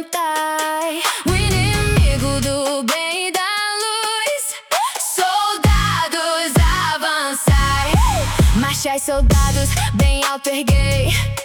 cantai, o inimigo do bem e da luz. Soldados, avançai, marchai, soldados, bem alto erguei.